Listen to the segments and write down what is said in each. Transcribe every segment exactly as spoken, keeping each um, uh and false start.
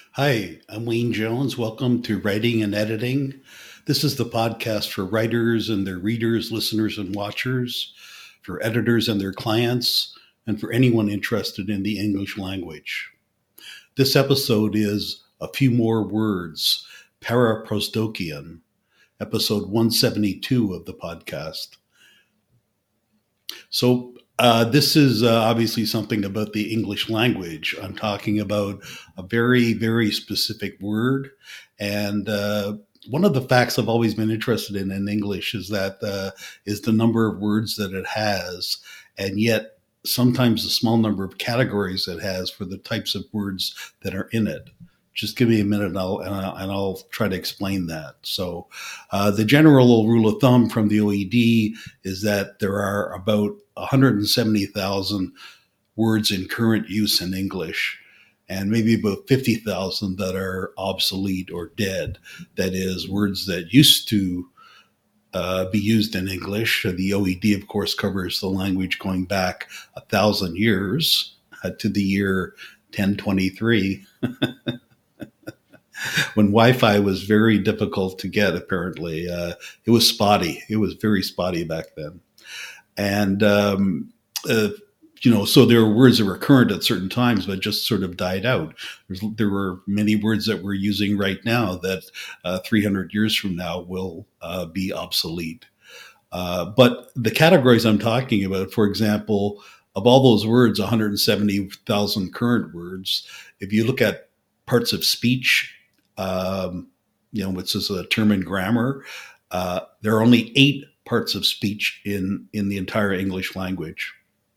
Hi, I'm Wayne Jones. Welcome to Writing and Editing. This is the podcast for writers and their readers, listeners, and watchers, for editors and their clients, and for anyone interested in the English language. This episode is A Few More Words, Paraprosdokian, episode one seventy-two of the podcast. So, uh, this is uh, obviously something about the English language. I'm talking about a very, very specific word. And uh, one of the facts I've always been interested in in English is that uh, is the number of words that it has, and yet sometimes the small number of categories it has for the types of words that are in it. Just give me a minute and I'll, and I'll, and I'll try to explain that. So uh, the general rule of thumb from the O E D is that there are about one hundred seventy thousand words in current use in English, and maybe about fifty thousand that are obsolete or dead. That is, words that used to uh, be used in English. The O E D, of course, covers the language going back a thousand years uh, to the year ten twenty-three. When Wi-Fi was very difficult to get, apparently. Uh, it was spotty. It was very spotty back then. And, um, uh, you know, so there were words that were current at certain times, but just sort of died out. There's, there were many words that we're using right now that uh, three hundred years from now will uh, be obsolete. Uh, but the categories I'm talking about, for example, of all those words, one hundred seventy thousand current words, if you look at parts of speech, um, you know, which is a term in grammar, uh, there are only eight parts of speech in, in the entire English language.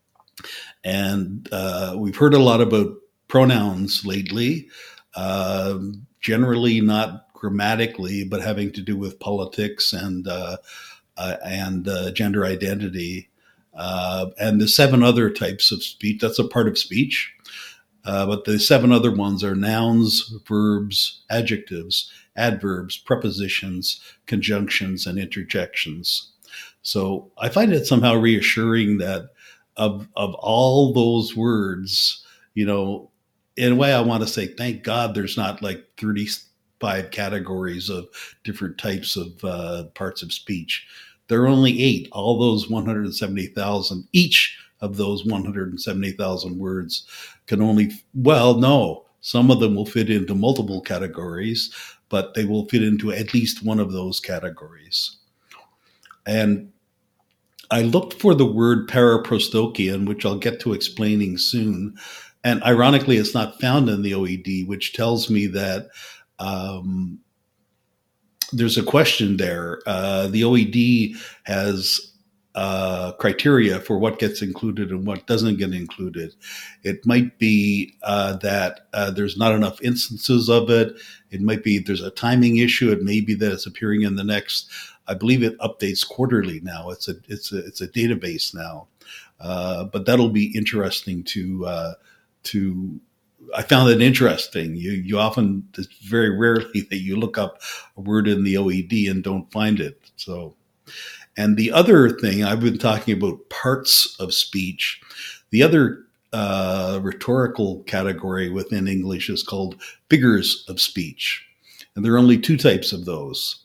And uh, we've heard a lot about pronouns lately, uh, generally not grammatically, but having to do with politics and uh, uh, and uh, gender identity. Uh, and the seven other types of speech, that's a part of speech. Uh, but the seven other ones are nouns, verbs, adjectives, adverbs, prepositions, conjunctions, and interjections. So I find it somehow reassuring that of of all those words, you know, in a way I want to say, thank God there's not like thirty-five categories of different types of uh, parts of speech. There are only eight, all those one hundred seventy thousand, each of those one hundred seventy thousand words can only, well, no, some of them will fit into multiple categories, but they will fit into at least one of those categories. And I looked for the word paraprosdokian, which I'll get to explaining soon. And ironically, it's not found in the O E D, which tells me that um, there's a question there. Uh, the O E D has uh, criteria for what gets included and what doesn't get included. It might be uh, that uh, there's not enough instances of it. It might be there's a timing issue. It may be that it's appearing in the next, I believe it updates quarterly now. It's a it's a it's a database now, uh, but that'll be interesting to uh, to. I found it interesting. You you often, it's very rarely that you look up a word in the O E D and don't find it. So, and the other thing, I've been talking about parts of speech. The other uh, rhetorical category within English is called figures of speech, and there are only two types of those.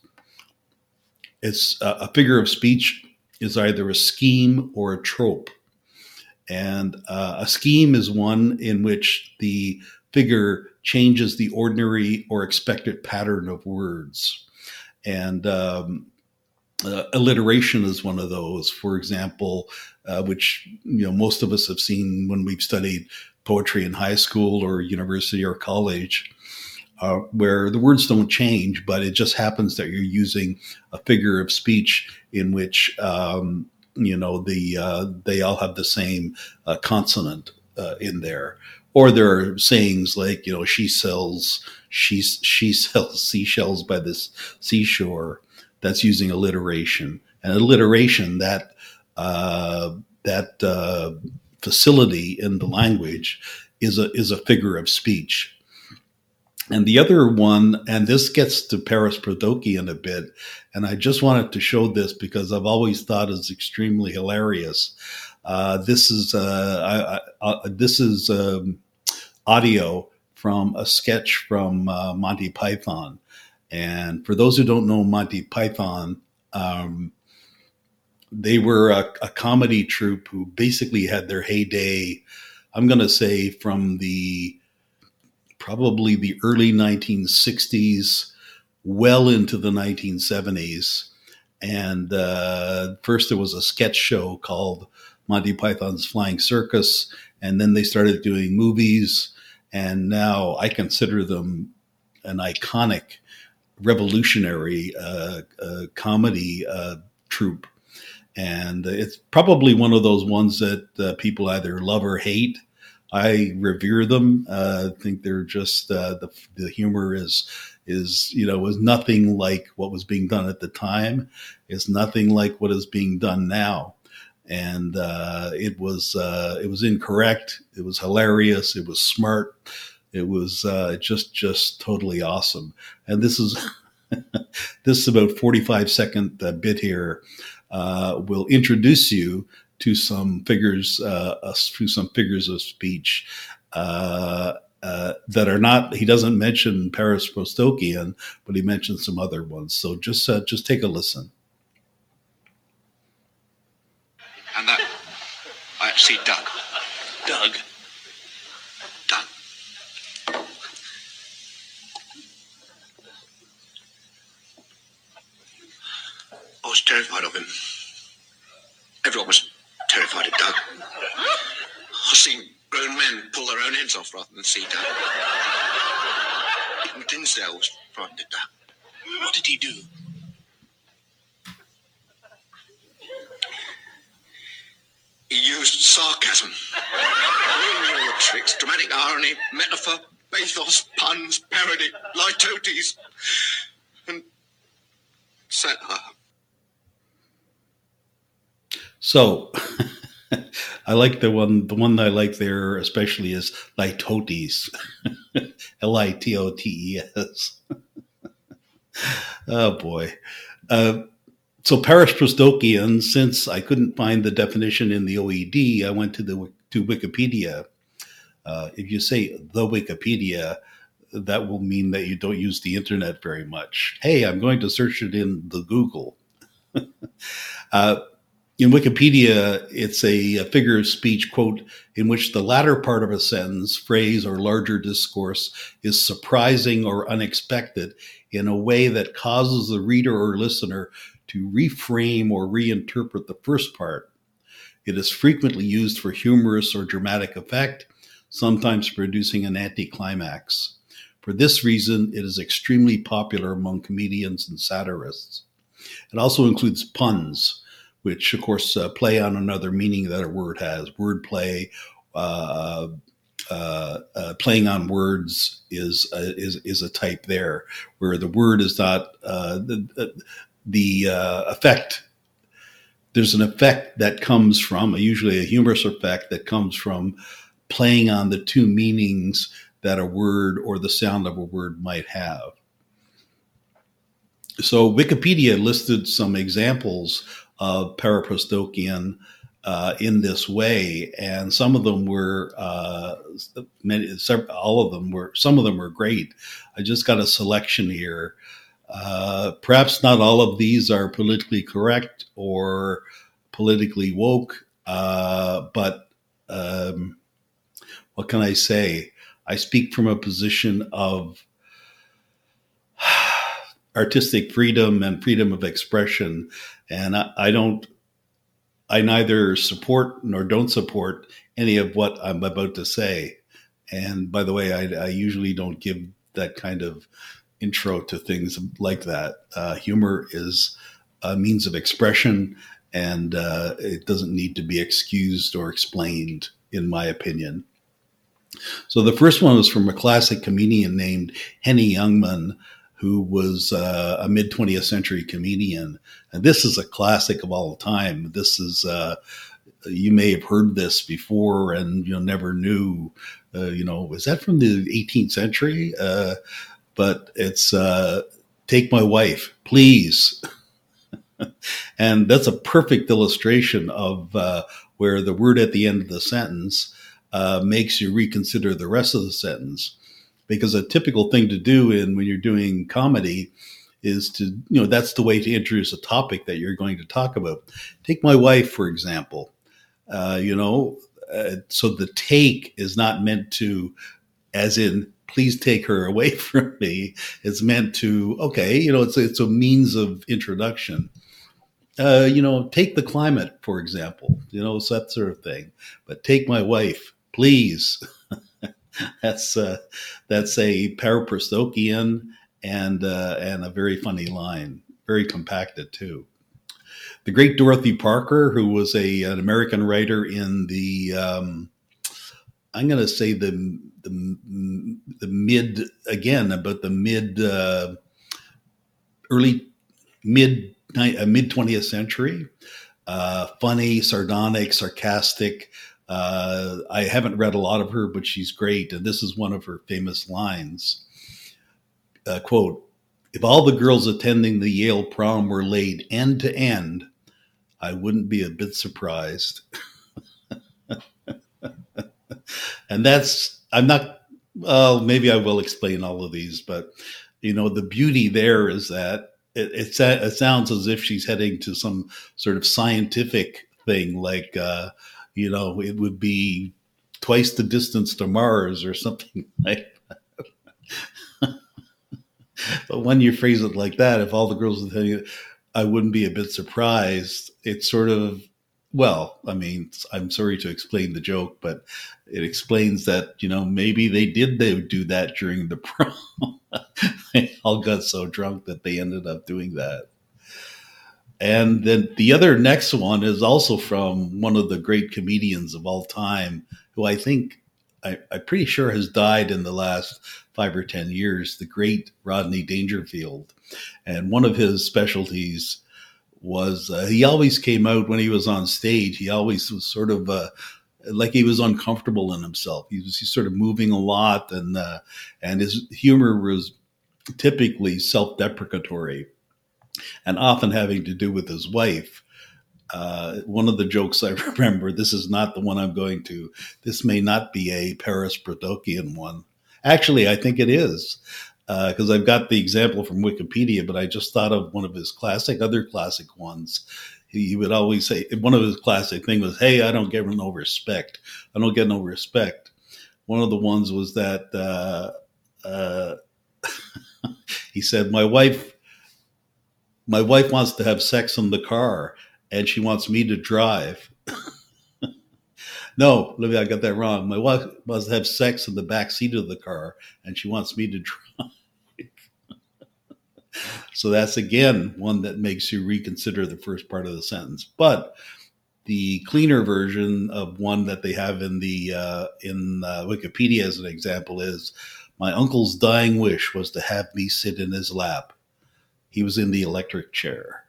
It's uh, a figure of speech is either a scheme or a trope. And uh, a scheme is one in which the figure changes the ordinary or expected pattern of words. And um, uh, alliteration is one of those, for example, uh, which you know most of us have seen when we've studied poetry in high school or university or college. Uh, where the words don't change, but it just happens that you're using a figure of speech in which um, you know the uh, they all have the same uh, consonant uh, in there. Or there are sayings like, you know, she sells she she sells seashells by the seashore. That's using alliteration, and alliteration, that uh, that uh, facility in the language is a is a figure of speech. And the other one, and this gets to paraprosdokian a bit, and I just wanted to show this because I've always thought it's extremely hilarious. Uh, this is uh, I, I, uh, this is um, audio from a sketch from uh, Monty Python. And for those who don't know Monty Python, um, they were a, a comedy troupe who basically had their heyday, I'm going to say, from the probably the early nineteen sixties well into the nineteen seventies. And uh, first there was a sketch show called Monty Python's Flying Circus, and then they started doing movies, and now I consider them an iconic, revolutionary uh, uh, comedy uh, troupe. And it's probably one of those ones that uh, people either love or hate. I revere them. Uh, I think they're just uh, the the humor is is you know was nothing like what was being done at the time. It's nothing like what is being done now, and uh, it was uh, it was incorrect. It was hilarious. It was smart. It was uh, just just totally awesome. And this is this is about forty-five second uh, bit here. Uh, will introduce you to some figures, uh, uh, to some figures of speech uh, uh, that are not. He doesn't mention Paris Prostokian, but he mentions some other ones. So just uh, just take a listen. And that I see Doug. Doug. Doug. I was terrified of him. Everyone was terrified of Doug. I've seen grown men pull their own heads off rather than see Doug. Even Tinsdale was frightened of Doug. What did he do? He used sarcasm. All the tricks, dramatic irony, metaphor, pathos, puns, parody, litotes, and satire. So, I like the one. The one that I like there especially is litotes, L I T O T E S. Oh boy! Uh, so Paris Prostokian. Since I couldn't find the definition in the O E D, I went to the to Wikipedia. Uh, if you say the Wikipedia, that will mean that you don't use the internet very much. Hey, I'm going to search it in the Google. uh, In Wikipedia, it's a, a figure of speech, quote, in which the latter part of a sentence, phrase, or larger discourse is surprising or unexpected in a way that causes the reader or listener to reframe or reinterpret the first part. It is frequently used for humorous or dramatic effect, sometimes producing an anticlimax. For this reason, it is extremely popular among comedians and satirists. It also includes puns, which, of course, uh, play on another meaning that a word has. Wordplay, uh, uh, uh, playing on words is uh, is is a type there, where the word is not uh, the the uh, effect. There's an effect that comes from, usually a humorous effect that comes from playing on the two meanings that a word or the sound of a word might have. So Wikipedia listed some examples of Paraprostokian uh, in this way, and some of them were, uh, many, several, all of them were, some of them were great. I just got a selection here. Uh, perhaps not all of these are politically correct or politically woke, uh, but um, what can I say? I speak from a position of artistic freedom and freedom of expression. And I, I don't, I neither support nor don't support any of what I'm about to say. And by the way, I, I usually don't give that kind of intro to things like that. Uh, humor is a means of expression, and uh, it doesn't need to be excused or explained, in my opinion. So the first one was from a classic comedian named Henny Youngman, who was uh, a mid-twentieth century comedian. And this is a classic of all time. This is, uh, you may have heard this before and you know, never knew, uh, you know, was that from the eighteenth century? Uh, but it's, uh, take my wife, please. And that's a perfect illustration of uh, where the word at the end of the sentence uh, makes you reconsider the rest of the sentence. because a typical thing to do in when you're doing comedy is to, you know, that's the way to introduce a topic that you're going to talk about. Take my wife, for example. Uh, you know, uh, so the take is not meant to, as in, please take her away from me. It's meant to, okay, you know, it's it's a means of introduction. Uh, you know, take the climate, for example, you know, so that sort of thing. But take my wife, please. that's uh, that's a Paraprostokian and uh, and a very funny line, very compacted too. The great Dorothy Parker, who was a an American writer in the, um, I'm going to say the the the mid again about the mid uh, early mid uh, mid twentieth century, uh, funny, sardonic, sarcastic. Uh, I haven't read a lot of her, but she's great, and this is one of her famous lines. Uh, quote, "If all the girls attending the Yale prom were laid end to end, I wouldn't be a bit surprised." And that's, I'm not, well, maybe I will explain all of these, but, you know, the beauty there is that it, it, it sounds as if she's heading to some sort of scientific thing, like, uh, you know, it would be twice the distance to Mars or something like that. But when you phrase it like that, if all the girls would tell you, I wouldn't be a bit surprised. It's sort of, well, I mean, I'm sorry to explain the joke, but it explains that, you know, maybe they did they do that during the prom. They all got so drunk that they ended up doing that. And then the other next one is also from one of the great comedians of all time, who I think, I, I'm pretty sure has died in the last five or ten years, the great Rodney Dangerfield. And one of his specialties was uh, he always came out when he was on stage. He always was sort of uh, like he was uncomfortable in himself. He was he's sort of moving a lot, and uh, and his humor was typically self-deprecatory, and often having to do with his wife. Uh, one of the jokes I remember, this is not the one I'm going to, this may not be a Paraprostokian one. Actually, I think it is, because uh, I've got the example from Wikipedia, but I just thought of one of his classic, other classic ones. He, he would always say, one of his classic things was, hey, I don't get no respect. I don't get no respect. One of the ones was that uh, uh, he said, my wife, my wife wants to have sex in the car, and she wants me to drive. No, maybe I got that wrong. My wife wants to have sex in the back seat of the car, and she wants me to drive. So that's, again, one that makes you reconsider the first part of the sentence. But the cleaner version of one that they have in the uh, in uh, Wikipedia as an example is, my uncle's dying wish was to have me sit in his lap. He was in the electric chair.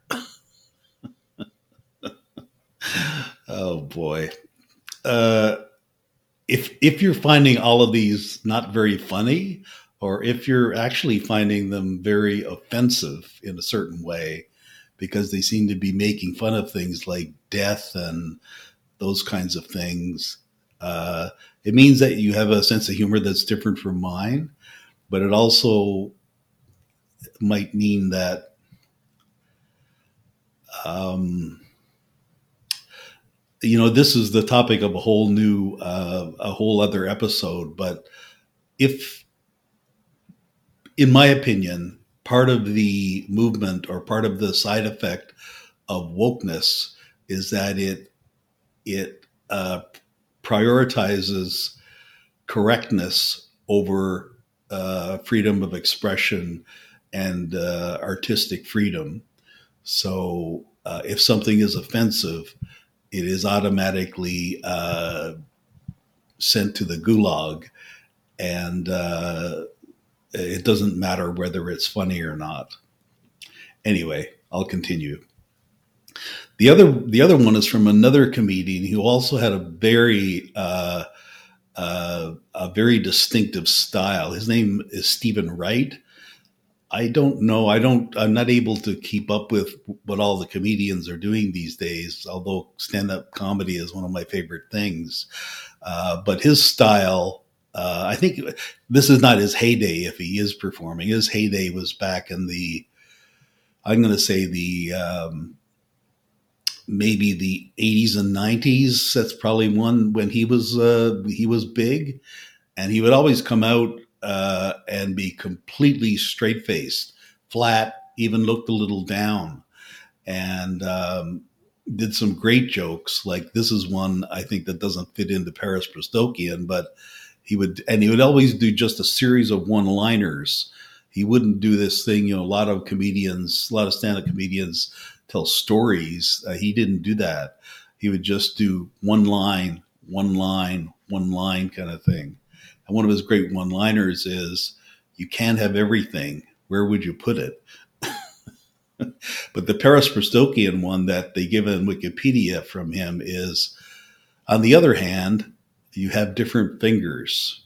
Oh, boy. Uh, if if you're finding all of these not very funny, or if you're actually finding them very offensive in a certain way, because they seem to be making fun of things like death and those kinds of things, uh, it means that you have a sense of humor that's different from mine, but it also might mean that um, you know, this is the topic of a whole new, uh, a whole other episode. But if, in my opinion, part of the movement or part of the side effect of wokeness is that it it uh, prioritizes correctness over uh, freedom of expression and uh, artistic freedom. So uh, if something is offensive, it is automatically uh, sent to the gulag, and uh, it doesn't matter whether it's funny or not. Anyway, I'll continue. The other, the other one is from another comedian who also had a very, uh, uh, a very distinctive style. His name is Stephen Wright. I don't know. I don't, I'm not able to keep up with what all the comedians are doing these days, although stand-up comedy is one of my favorite things. Uh, but his style Uh, I think this is not his heyday if he is performing. His heyday was back in the, I'm going to say the, um, maybe the eighties and nineties. That's probably one when he was, uh, he was big, and he would always come out uh, and be completely straight faced, flat, even looked a little down, and um, did some great jokes. Like this is one I think that doesn't fit into Paris Pristokyan, but he would, and he would always do just a series of one-liners. He wouldn't do this thing, you know, a lot of comedians, a lot of stand-up comedians tell stories. Uh, he didn't do that. He would just do one line, one line, one line kind of thing. And one of his great one-liners is, you can't have everything. Where would you put it? But the Paris Pristokyan one that they give in Wikipedia from him is, on the other hand, you have different fingers.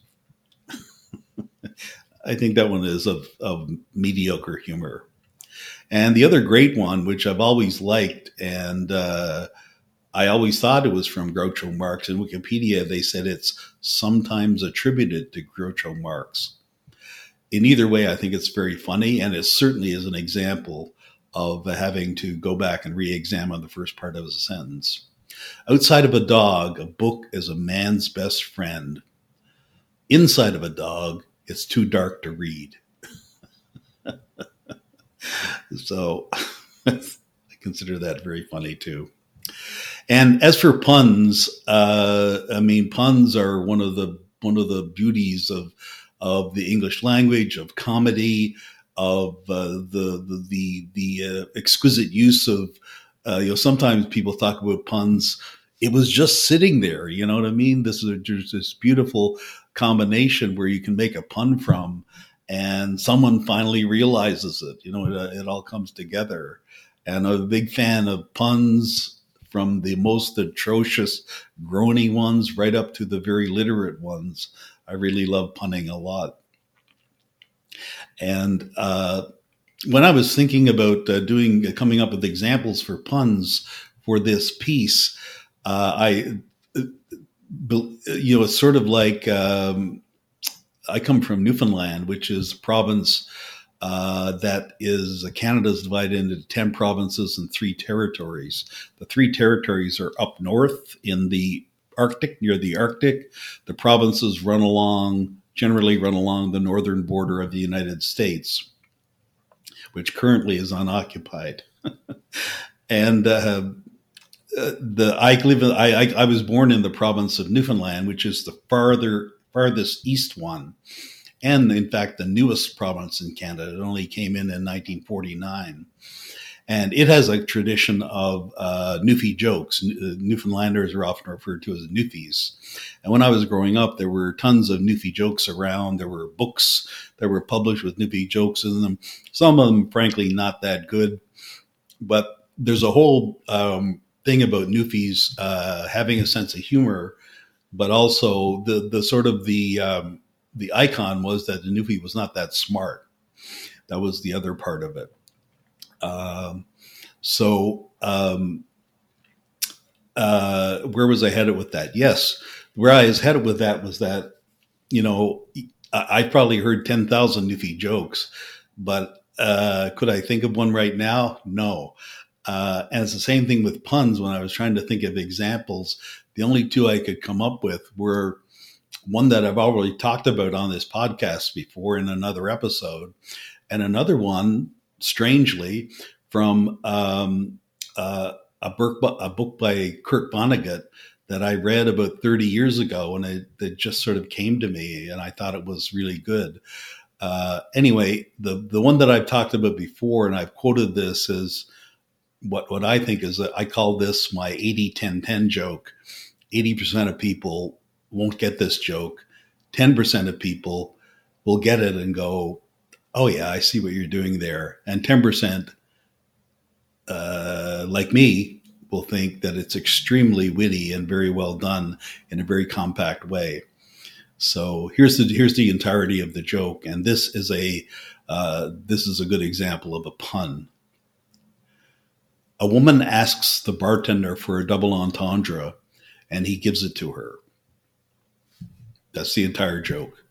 I think that one is of, of mediocre humor. And the other great one, which I've always liked, and uh, I always thought it was from Groucho Marx. In Wikipedia, they said it's sometimes attributed to Groucho Marx. In either way, I think it's very funny, and it certainly is an example of having to go back and re-examine the first part of a sentence. Outside of a dog, a book is a man's best friend. Inside of a dog, it's too dark to read. So I consider that very funny too. And as for puns, uh, I mean, puns are one of the one of the beauties of of the English language, of comedy, of uh, the the the, the uh, exquisite use of. Uh, you know, sometimes people talk about puns. It was just sitting there. You know what I mean? This is a, there's this beautiful combination where you can make a pun from, and someone finally realizes it. You know, it, it all comes together. And I'm a big fan of puns, from the most atrocious, groany ones right up to the very literate ones. I really love punning a lot. And uh, when I was thinking about uh, doing, uh, coming up with examples for puns for this piece, uh, I, uh, you know, it's sort of like um, I come from Newfoundland, which is a province uh, that is uh, Canada's divided into ten provinces and three territories. The three territories are up north in the Arctic, near the Arctic. The provinces run along, generally run along the northern border of the United States, which currently is unoccupied. And uh, the I live. I, I I was born in the province of Newfoundland, which is the farther farthest east one, and in fact the newest province in Canada. It only came in in nineteen forty-nine, and it has a tradition of uh, Newfie jokes. Newfoundlanders are often referred to as Newfies. And when I was growing up, there were tons of Newfie jokes around. There were books that were published with Newfie jokes in them. Some of them, frankly, not that good. But there's a whole um, thing about Newfies uh, having a sense of humor, but also the the sort of the um, the icon was that the Newfie was not that smart. That was the other part of it. Um, so, um, uh, where was I headed with that? Yes. Where I was headed with that was that, you know, I, I probably heard ten thousand Newfie jokes, but, uh, could I think of one right now? No. Uh, and it's the same thing with puns. When I was trying to think of examples, the only two I could come up with were one that I've already talked about on this podcast before in another episode, and another one, strangely, from um, uh, a, book, a book by Kurt Vonnegut that I read about thirty years ago, and it, it just sort of came to me, and I thought it was really good. Uh, anyway, the, the one that I've talked about before, and I've quoted this, is what, what I think is, that I call this my eighty ten ten joke. eighty percent of people won't get this joke. ten percent of people will get it and go, oh yeah, I see what you're doing there. And ten percent, uh, like me, will think that it's extremely witty and very well done in a very compact way. So here's the here's the entirety of the joke, and this is a uh, this is a good example of a pun. A woman asks the bartender for a double entendre, and he gives it to her. That's the entire joke.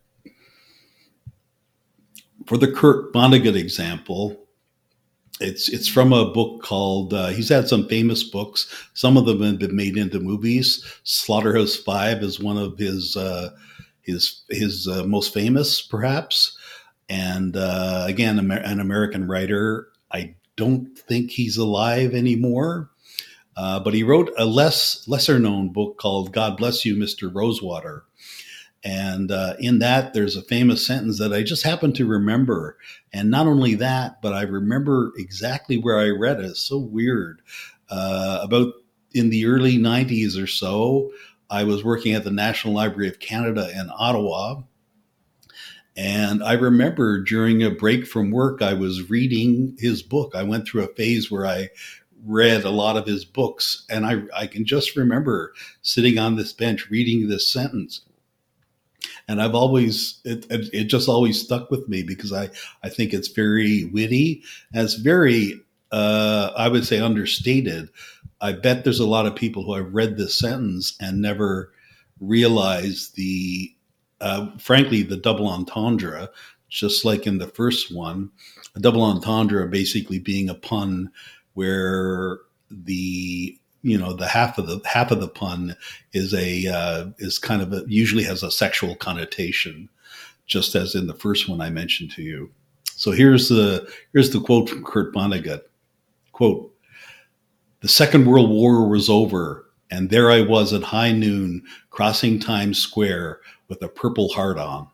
For the Kurt Vonnegut example, it's it's from a book called, uh, he's had some famous books. Some of them have been made into movies. Slaughterhouse Five is one of his uh, his his uh, most famous, perhaps. And uh, again, an American writer. I don't think he's alive anymore, uh, but he wrote a less lesser known book called God Bless You, Mister Rosewater. And uh, in that, there's a famous sentence that I just happen to remember. And not only that, but I remember exactly where I read it. It's so weird. Uh, about in the early nineties or so, I was working at the National Library of Canada in Ottawa. And I remember during a break from work, I was reading his book. I went through a phase where I read a lot of his books. And I, I can just remember sitting on this bench reading this sentence. And I've always, it, it just always stuck with me because I, I think it's very witty and it's very, uh, I would say, understated. I bet there's a lot of people who have read this sentence and never realized the, uh, frankly, the double entendre, just like in the first one, a double entendre basically being a pun where the you know, the half of the half of the pun is a uh, is kind of a, usually has a sexual connotation, just as in the first one I mentioned to you. So here's the here's the quote from Kurt Vonnegut. Quote: "The Second World War was over, and there I was at high noon, crossing Times Square with a Purple Heart on."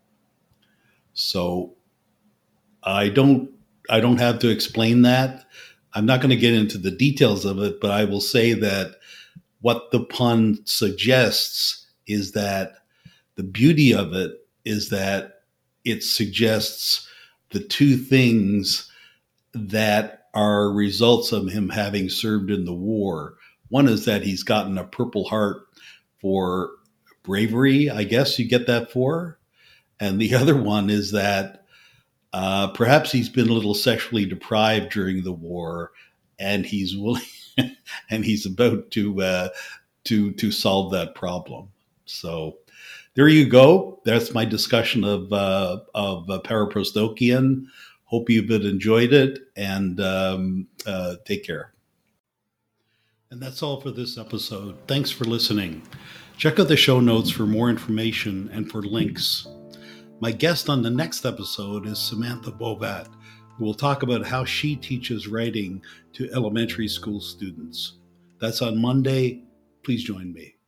So I don't I don't have to explain that. I'm not going to get into the details of it, but I will say that what the pun suggests is that the beauty of it is that it suggests the two things that are results of him having served in the war. One is that he's gotten a Purple Heart for bravery, I guess you get that for. And the other one is that Uh, perhaps he's been a little sexually deprived during the war, and he's willing, and he's about to uh, to to solve that problem. So there you go. That's my discussion of uh, of uh, Paraprostokian. Hope you've enjoyed it, and um, uh, take care. And that's all for this episode. Thanks for listening. Check out the show notes for more information and for links. My guest on the next episode is Samantha Bovat, who will talk about how she teaches writing to elementary school students. That's on Monday. Please join me.